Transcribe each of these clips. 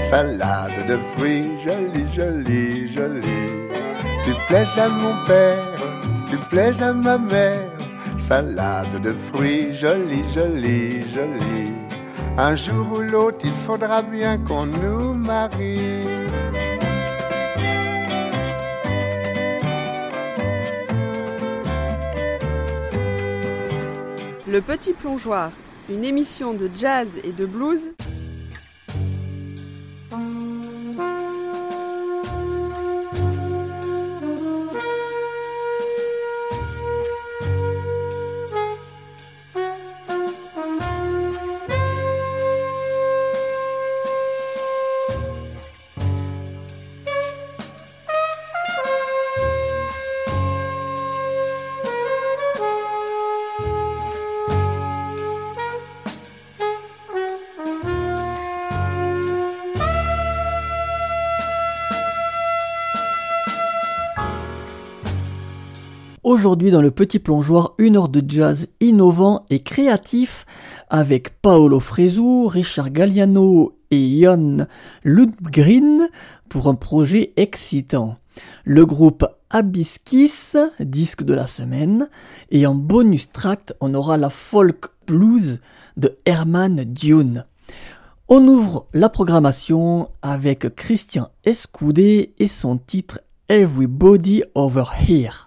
salade de fruits, jolie, jolie, jolie. Tu plais à mon père, tu plais à ma mère, salade de fruits, jolie, jolie, jolie. Un jour ou l'autre, il faudra bien qu'on nous marie. Le Petit Plongeoir, une émission de jazz et de blues. Aujourd'hui dans le Petit Plongeoir, 1 heure de jazz innovant et créatif avec Paolo Fresu, Richard Galliano et Jon Lundgren pour un projet excitant. Le groupe Abiskis, disque de la semaine, et en bonus track, on aura la folk blues de Herman Dune. On ouvre la programmation avec Christian Escudé et son titre Everybody Over Here.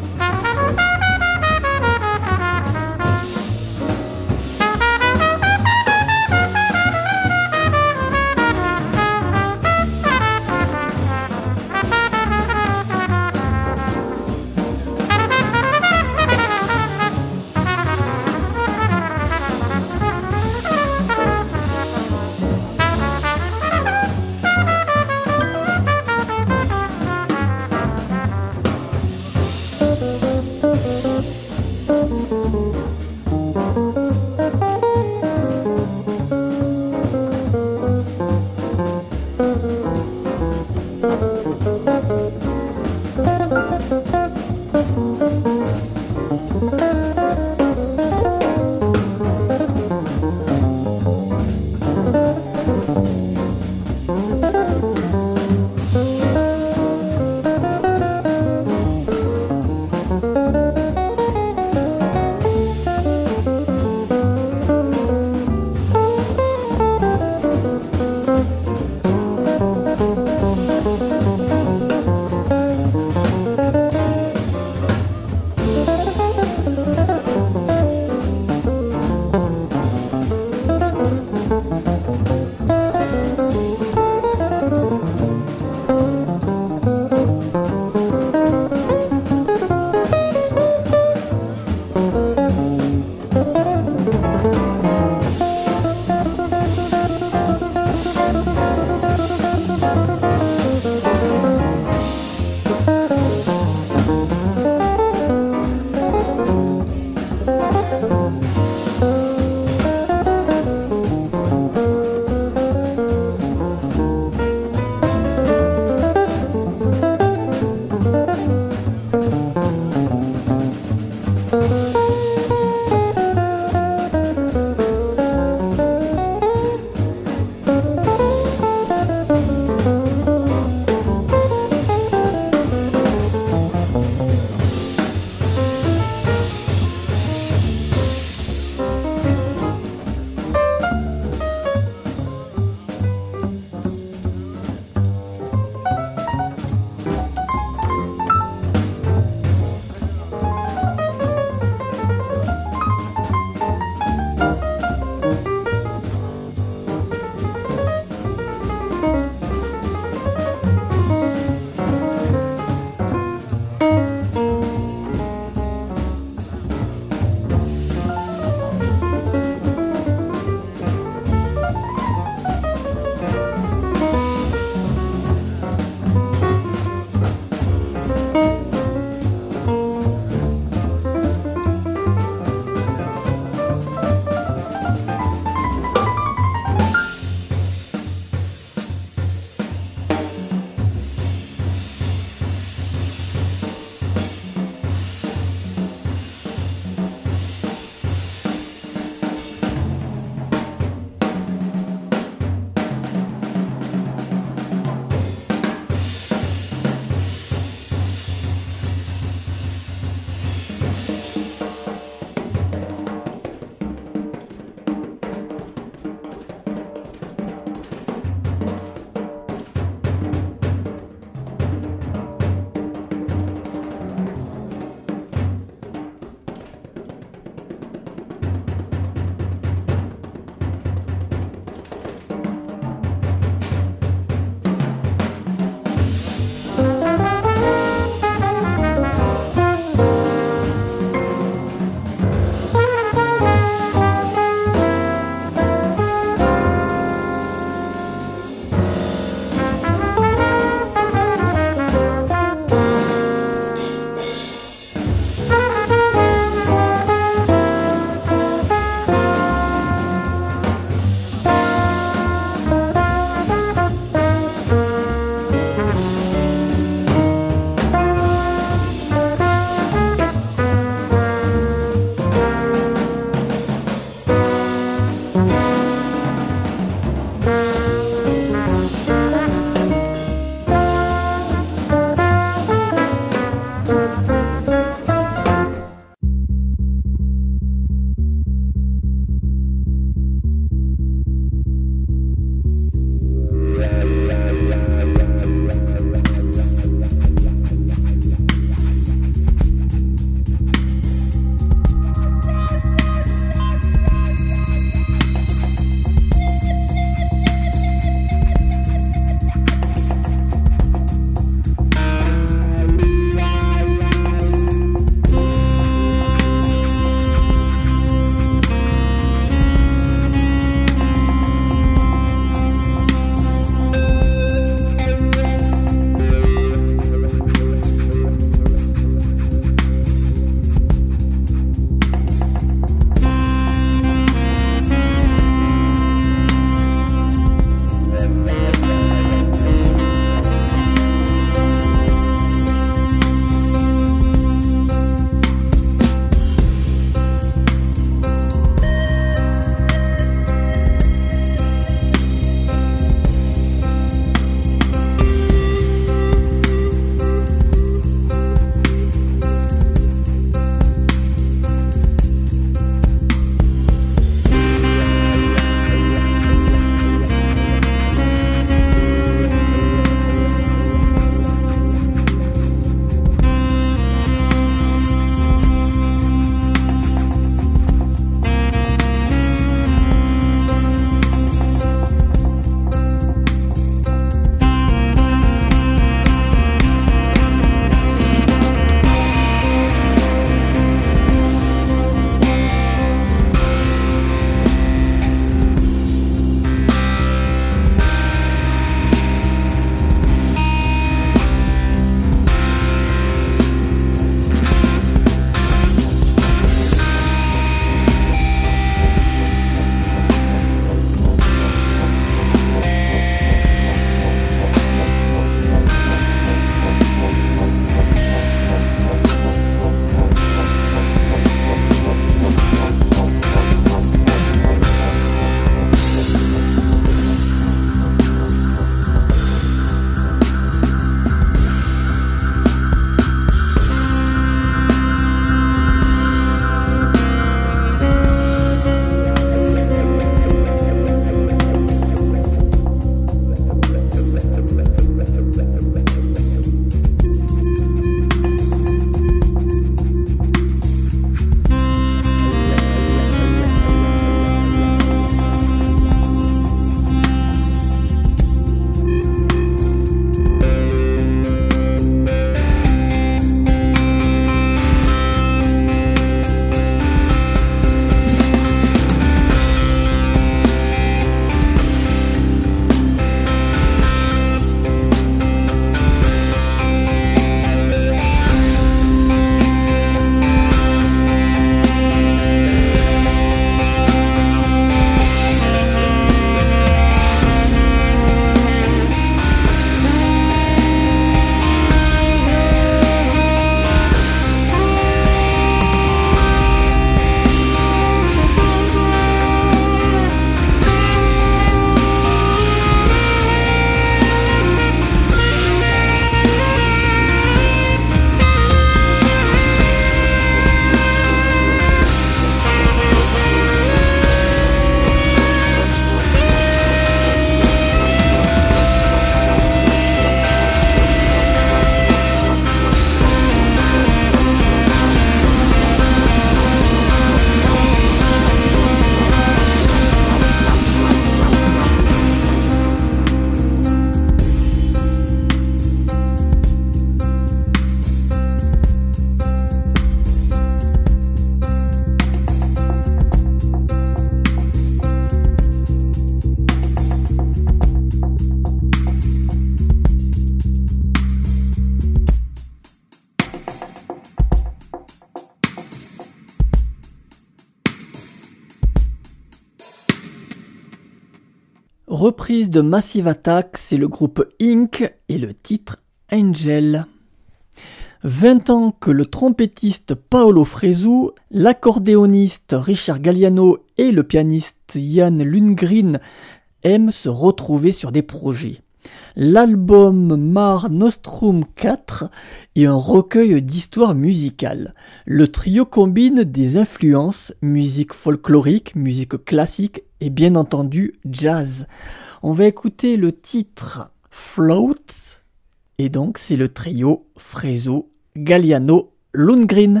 Reprise de Massive Attack, c'est le groupe Inc. et le titre Angel. 20 ans que le trompettiste Paolo Fresu, l'accordéoniste Richard Galliano et le pianiste Jan Lundgren aiment se retrouver sur des projets. L'album Mare Nostrum 4 est un recueil d'histoires musicales. Le trio combine des influences, musique folklorique, musique classique et bien entendu jazz. On va écouter le titre Float et donc c'est le trio Fresu, Galliano, Lundgren.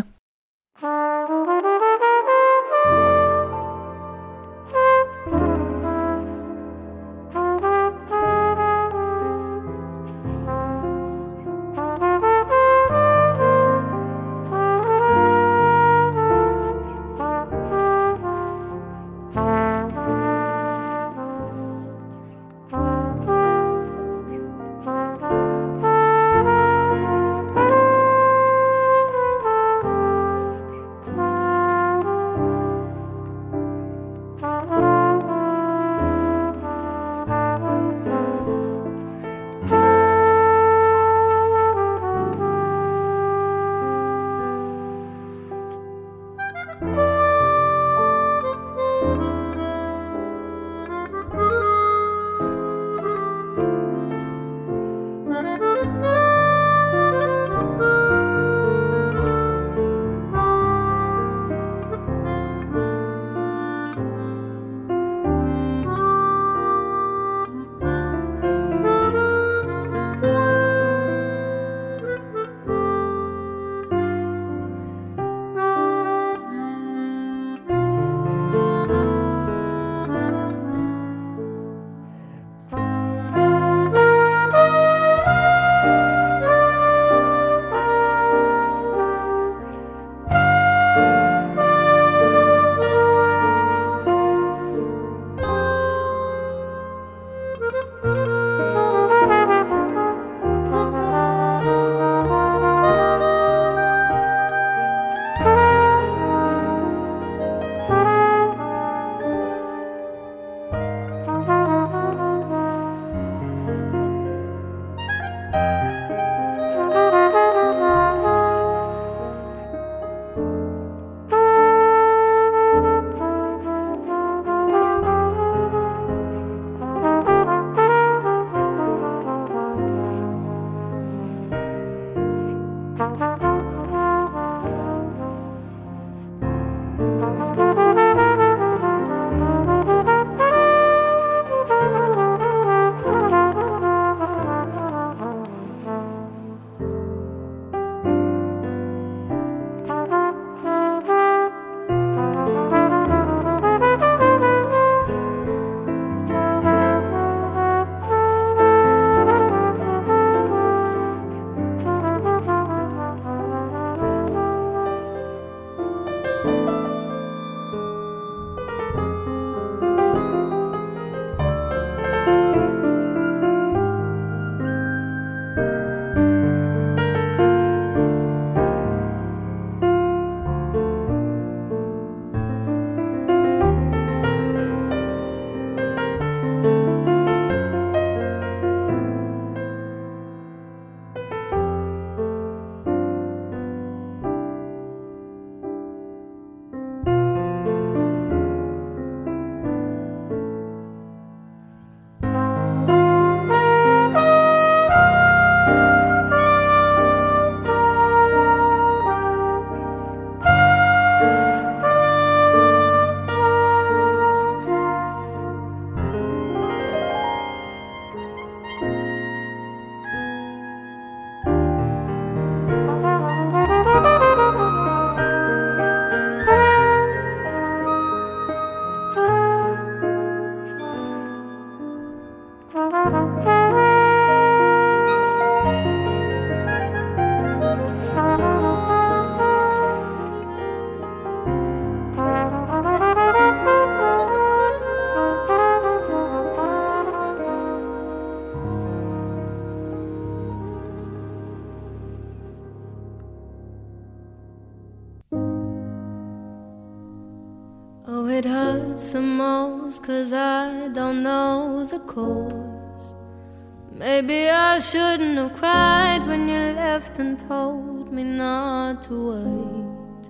Oh, it hurts the most 'cause I don't know the cause. Maybe I shouldn't have cried when you left and told me not to wait.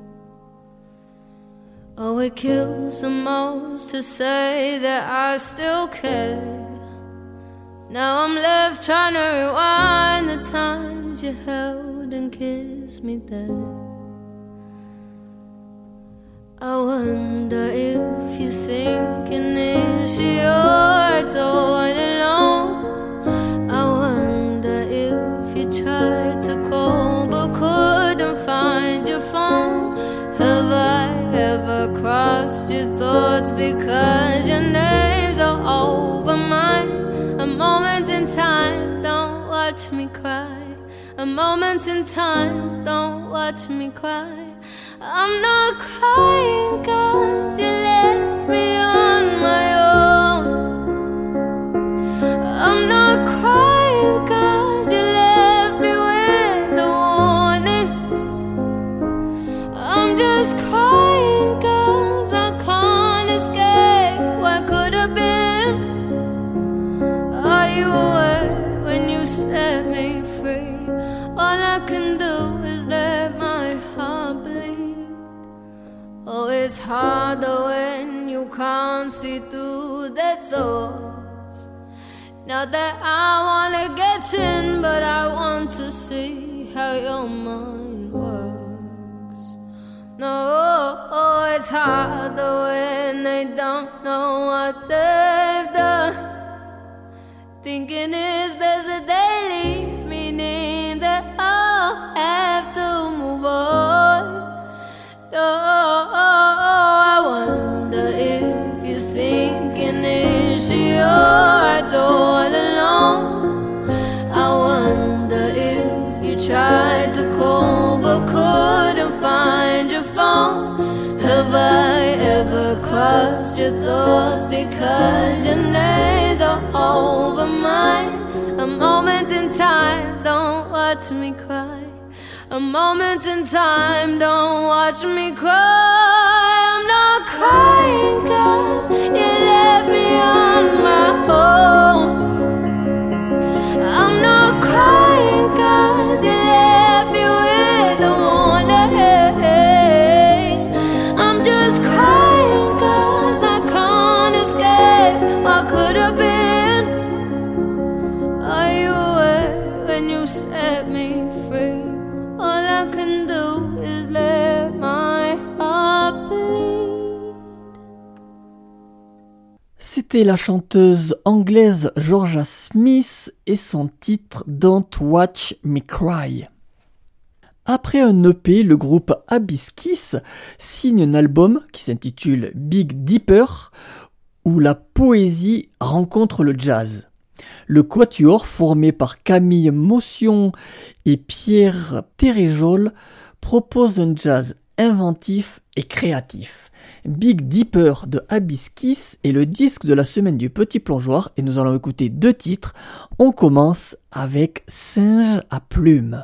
Oh, it kills the most to say that I still care. Now I'm left trying to rewind the times you held and kissed me there. I wonder if you're thinking, is she yours all alone? I wonder if you tried to call but couldn't find your phone. Have I ever crossed your thoughts because your names are over mine? A moment in time, don't watch me cry. A moment in time, don't watch me cry. I'm not crying 'cause you left me on my own. I'm not crying 'cause you left me with a warning. I'm just crying 'cause I can't escape what could have been. Are you aware when you set me free? All I can do is let my heart bleed. Oh, it's harder when you can't see through their thoughts. Not that I wanna get in, but I want to see how your mind works. No, oh, it's harder when they don't know what they've done. Thinking it's best that they leave, meaning that I'll have to move on. Oh, I wonder if you're thinking, is she yours all alone? I wonder if you tried to call but couldn't find your phone. Have I ever crossed your thoughts because your names are over mine? A moment in time, don't watch me cry. A moment in time, don't watch me cry. I'm not crying 'cause you left me on my own. I'm not crying 'cause you left me with a warning. I'm just crying 'cause I can't escape what could have been. Are you aware when you set me free? All I can do is let my heart bleed. C'était la chanteuse anglaise Georgia Smith et son titre Don't Watch Me Cry. Après un EP, le groupe Abyss Kiss signe un album qui s'intitule Big Dipper, où la poésie rencontre le jazz. Le quatuor, formé par Camille Motion et Pierre Téréjol, propose un jazz inventif et créatif. Big Dipper de Abyss Kiss est le disque de la semaine du Petit Plongeoir et nous allons écouter 2 titres. On commence avec Singe à plumes.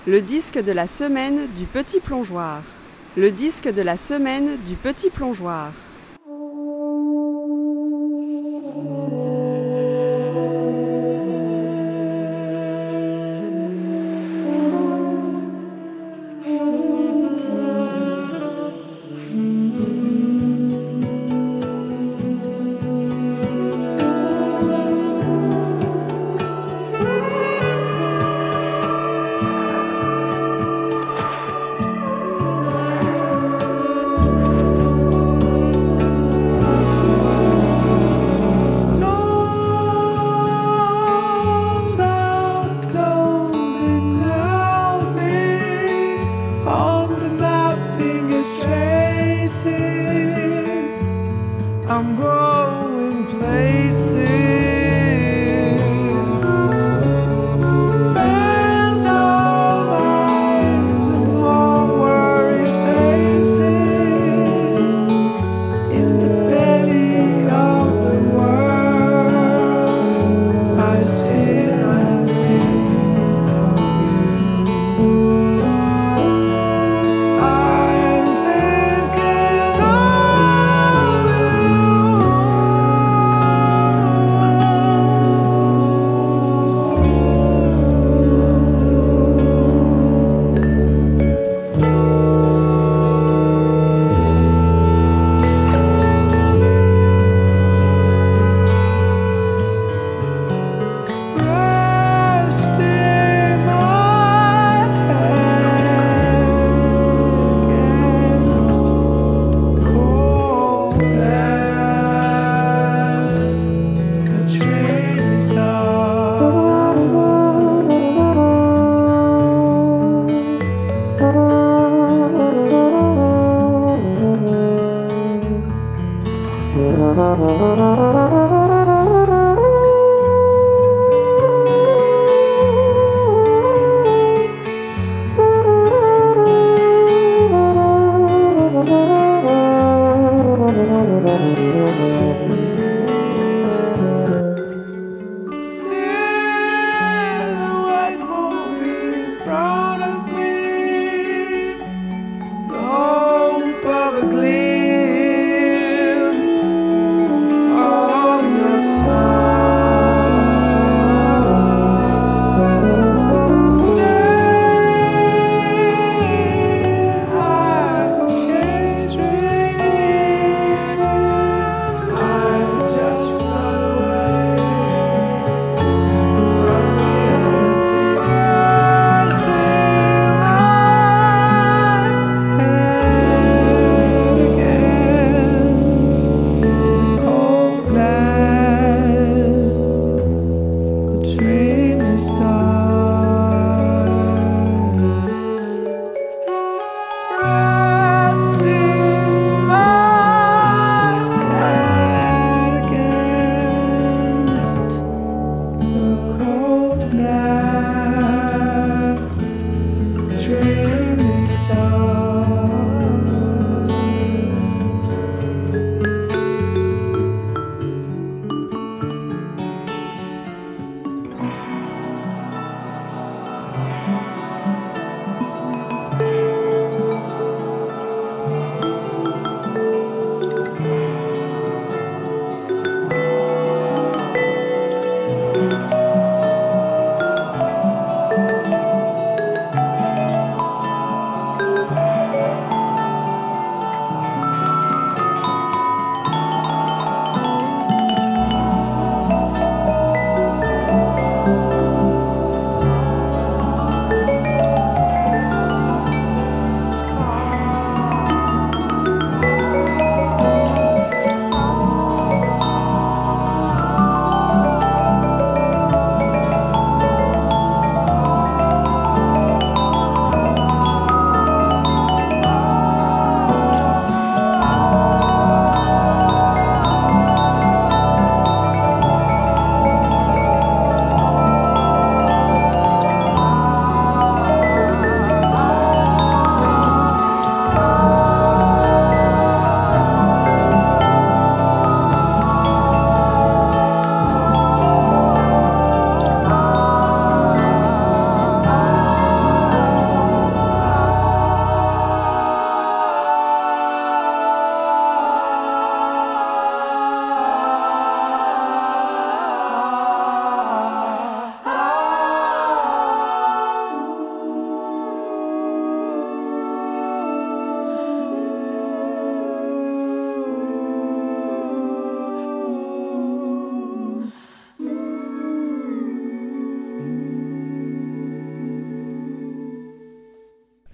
Le disque de la semaine du petit plongeoir. Le disque de la semaine du petit plongeoir.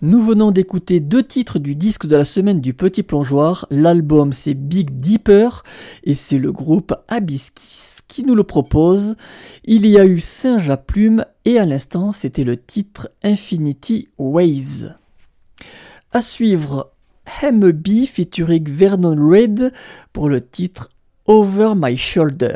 Nous venons d'écouter 2 titres du disque de la semaine du Petit Plongeoir. L'album c'est Big Deeper et c'est le groupe Hibiscus qui nous le propose. Il y a eu Singe à plume et à l'instant c'était le titre Infinity Waves. À suivre M.B. featuring Vernon Reid pour le titre Over My Shoulder.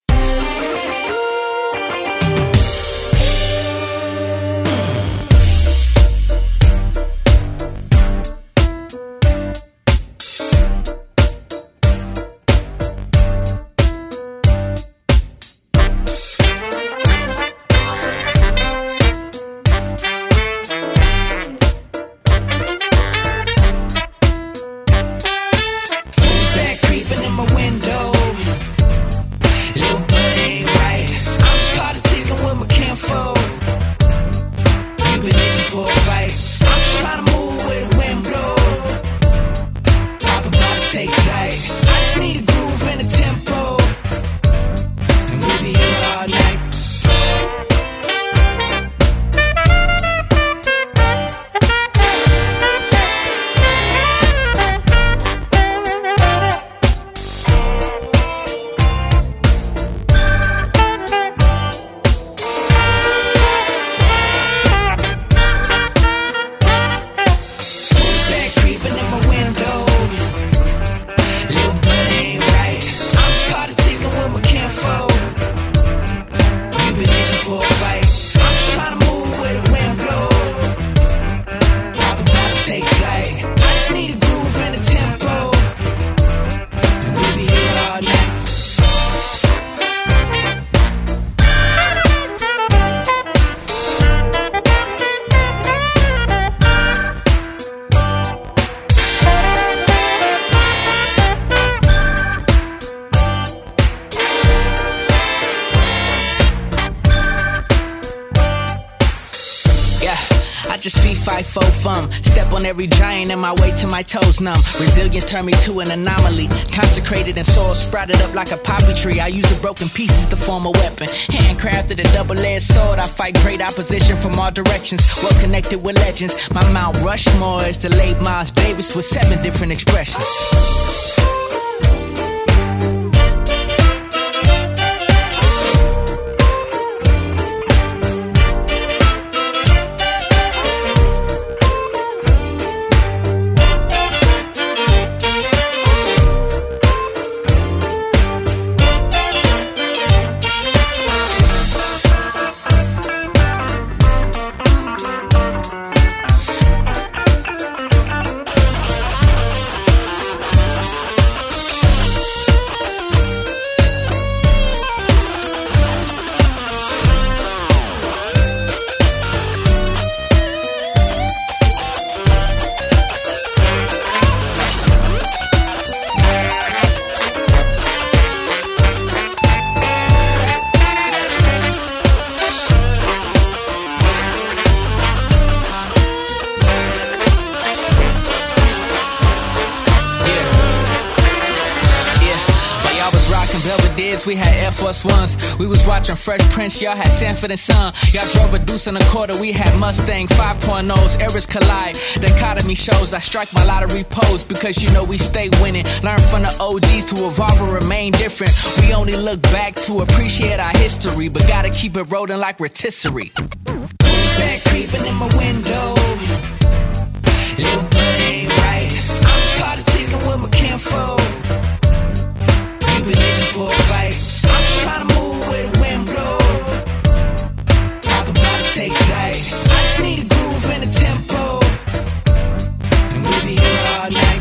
Step on every giant and my way to my toes numb. Resilience turned me to an anomaly. Consecrated and soil sprouted up like a poppy tree. I use the broken pieces to form a weapon. Handcrafted a double-edged sword. I fight great opposition from all directions. Well connected with legends. My Mount Rushmore is the late Miles Davis with 7 different expressions. We had Air Force Ones. We was watching Fresh Prince. Y'all had Sanford and Son. Y'all drove a Deuce and a quarter. We had Mustang 5.0s. Eras collide. Dichotomy shows. I strike my lottery pose because you know we stay winning. Learn from the OGs to evolve and remain different. We only look back to appreciate our history, but gotta keep it rolling like rotisserie. Who's that creeping in my window? Little blood ain't right. I'm just politicking with my kinfolk. You been itching for a fight. I'm just trying to move where the wind blow. Pop about to take flight. I just need a groove and a tempo, and we'll be here all night.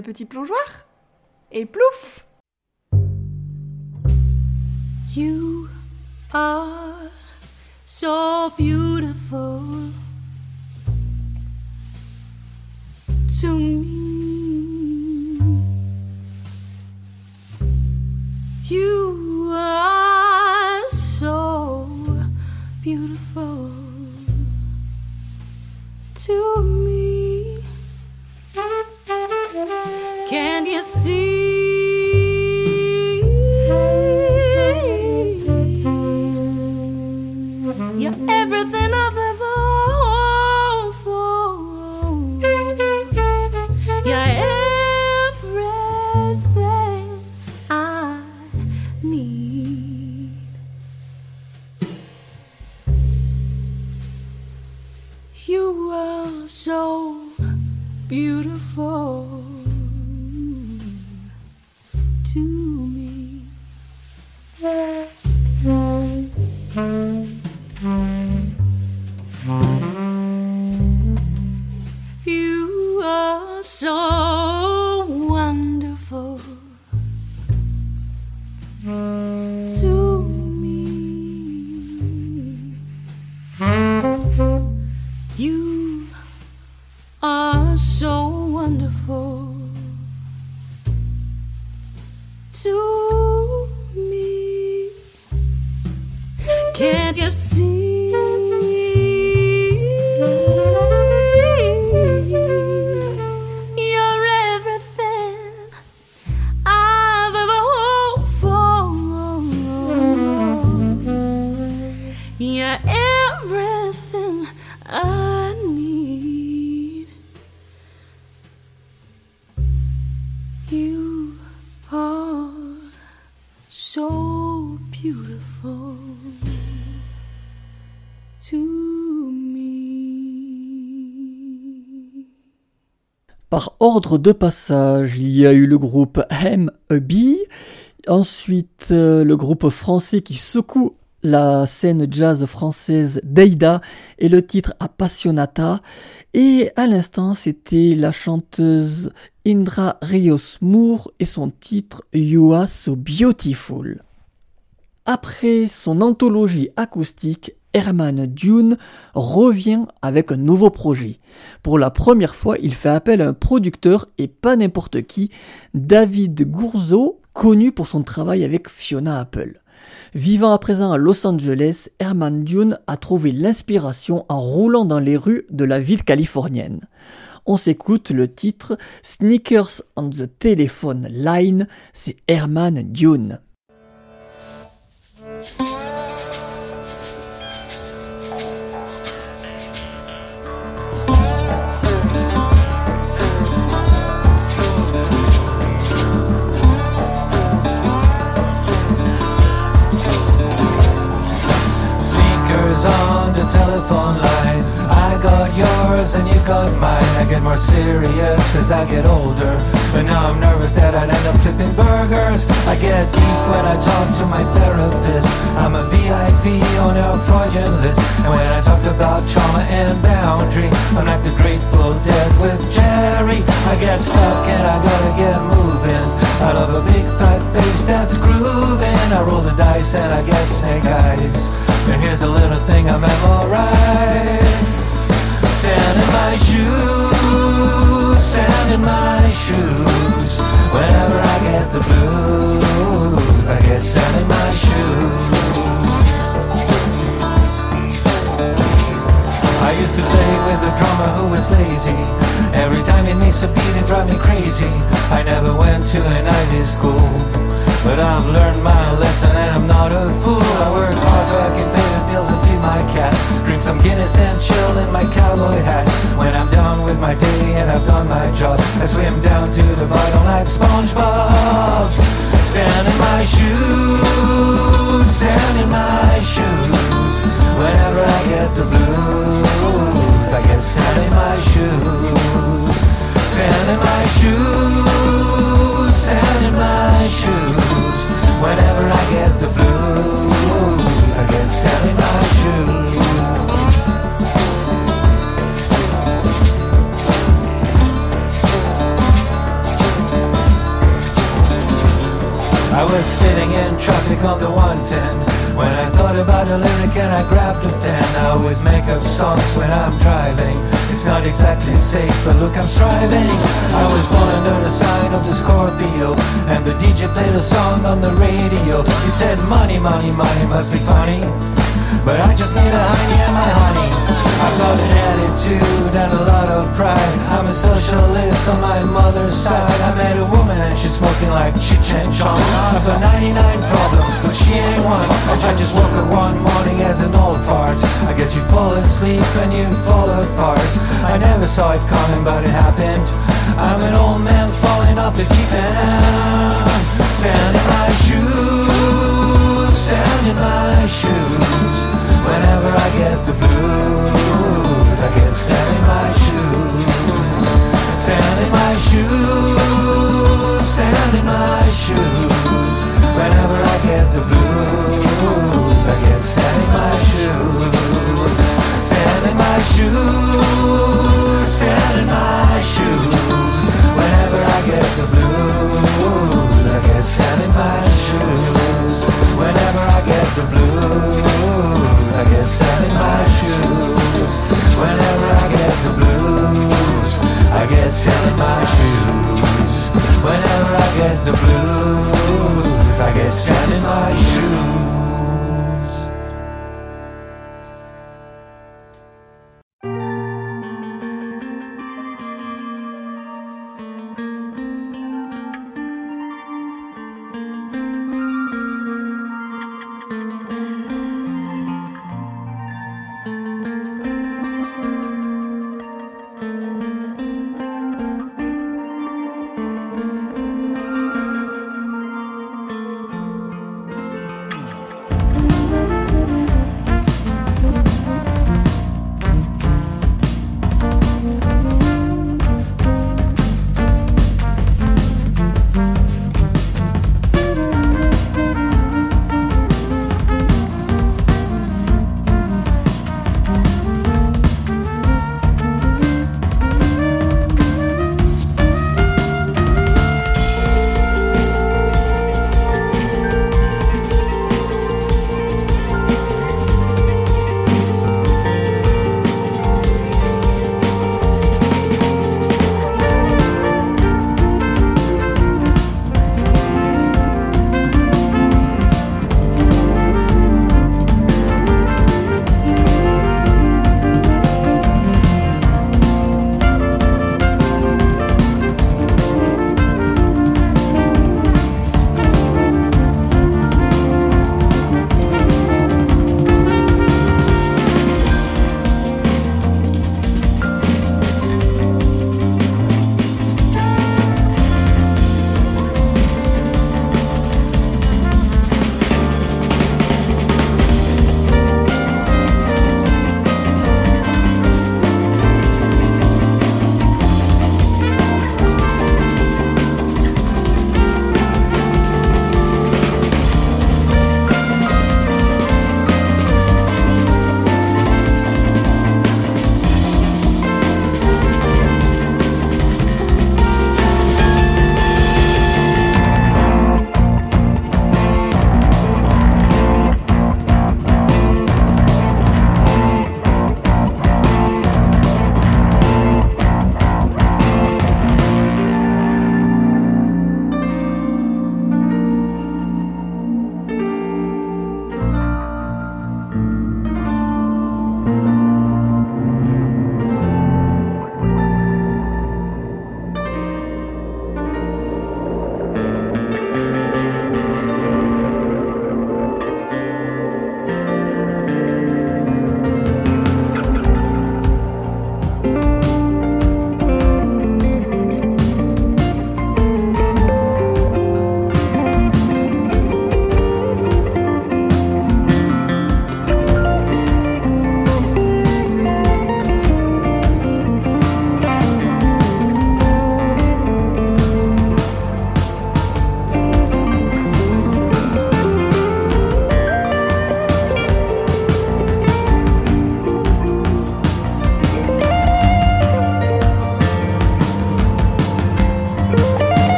le petit plongeoir. Et plouf! You are so beautiful to me. You are so beautiful to me. Can you see? You're everything I've ever hoped for. You're everything I need. You are so beautiful to me. You are so wonderful to me. You are so wonderful to me. Can't you see? You're everything I've ever hoped for. You're everything I need. You are so beautiful to me. Par ordre de passage, il y a eu le groupe M.A.B, ensuite le groupe français qui secoue la scène jazz française Deida et le titre Appassionata, et à l'instant c'était la chanteuse Indra Rios Moore et son titre You Are So Beautiful. Après son anthologie acoustique, Herman Dune revient avec un nouveau projet. Pour la première fois, il fait appel à un producteur et pas n'importe qui, David Gourzeau, connu pour son travail avec Fiona Apple. Vivant à présent à Los Angeles, Herman Dune a trouvé l'inspiration en roulant dans les rues de la ville californienne. On s'écoute le titre Sneakers on the Telephone Line, c'est Herman Dune. On the telephone line, I got yours and you got mine. I get more serious as I get older, but now I'm nervous that I'd end up flipping burgers. I get deep when I talk to my therapist. I'm a VIP on our Freudian list, and when I talk about trauma and boundary, I'm like the Grateful Dead with Jerry. I get stuck and I gotta get moving. I love a big fat bass that's grooving. I roll the dice and I get snake eyes. And here's a little thing I memorize. Sand in my shoes, sand in my shoes. Whenever I get the blues, I get sand in my shoes. I used to play with a drummer who was lazy. Every time he'd miss a beat and drive me crazy. I never went to an Ivy school, but I've learned my lesson and I'm not a fool. I work hard so I can pay the bills and feed my cat. Drink some Guinness and chill in my cowboy hat. When I'm done with my day and I've done my job, I swim down to the bottom like SpongeBob. Sand in my shoes, sand in my shoes. Whenever I get the blues, I get sand in my shoes. Sand in my shoes, sand in my shoes. Whenever I get the blues, I get sand in my shoes. I was sitting in traffic on the 110 when I thought about a lyric and I grabbed a pen. I always make up songs when I'm driving. It's not exactly safe, but look, I'm striving. I was born under the sign of the Scorpio, and the DJ played a song on the radio. It said money, money, money must be funny, but I just need a honey and my honey. I've got an attitude and a lot of pride. I'm a socialist on my mother's side. I met a woman and she's smoking like Cheech and Chong. I've got 99 problems, but she ain't one. I just woke up one morning as an old fart. I guess you fall asleep and you fall apart. I never saw it coming, but it happened. I'm an old man falling off the deep end. Sand in my shoes, sand in my shoes. Whenever I get the blues, I get sand in my shoes. Sand in my shoes, sand in my shoes. Whenever I get the blues, I get sand in my shoes. Sand in my shoes, sand in my shoes. Whenever I get the blues, I get sand in my shoes. Whenever I get the blues, I get sand in my shoes. Whenever I get the blues, I get sand in my shoes. Whenever I get the blues, I get sand in my shoes.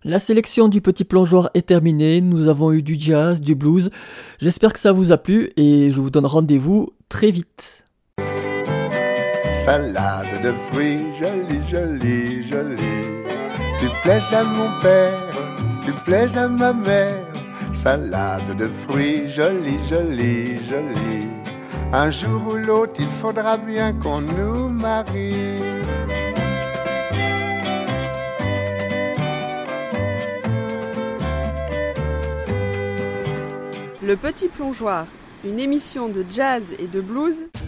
La sélection du Petit Plongeoir est terminée, nous avons eu du jazz, du blues. J'espère que ça vous a plu et je vous donne rendez-vous très vite. Salade de fruits, jolie, jolie, jolie. Tu plais à mon père, tu plais à ma mère. Salade de fruits, jolie, jolie, jolie. Un jour ou l'autre, il faudra bien qu'on nous marie. Le Petit Plongeoir, une émission de jazz et de blues